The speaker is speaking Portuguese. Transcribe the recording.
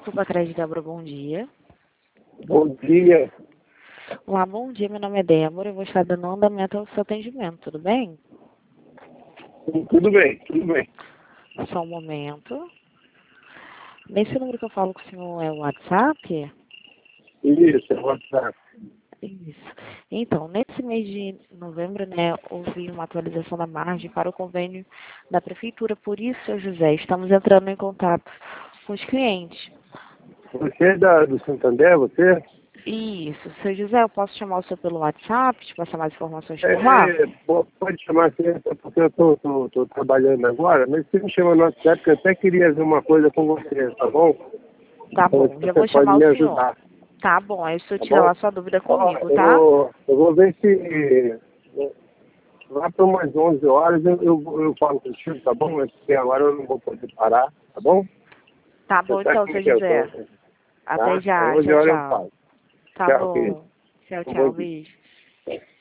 Banco Bacrés de Débora, bom dia. Bom dia. Olá, bom dia, meu nome é Débora, eu vou estar dando andamento ao seu atendimento, tudo bem? Tudo bem, tudo bem. Só um momento. Nesse número que eu falo com o senhor é o WhatsApp? Isso, é WhatsApp. Isso. Então, nesse mês de novembro, né, houve uma atualização da margem para o convênio da Prefeitura. Por isso, seu José, estamos entrando em contato com os clientes. Você é do Santander, você? Isso. Seu José, eu posso chamar o senhor pelo WhatsApp, te passar mais informações por lá? Pode chamar assim, até porque eu tô trabalhando agora, mas você me chama no WhatsApp, que eu até queria ver uma coisa com você, tá bom? Tá bom, Então, já você vou pode chamar o me senhor. ajudar, Tá bom, aí o senhor tá tira bom? lá sua dúvida Ó, comigo, tá? eu vou ver se lá para umas 11 horas eu falo contigo, tá bom? Mas porque agora eu não vou poder parar, tá bom? Tá Você bom sabe então, como é seu que eu tô, José. né? Até Tá? já, 11 tchau, horas eu tchau. falo. Tá Tchau, querido. bom. Tchau, Um bom tchau, dia. beijo.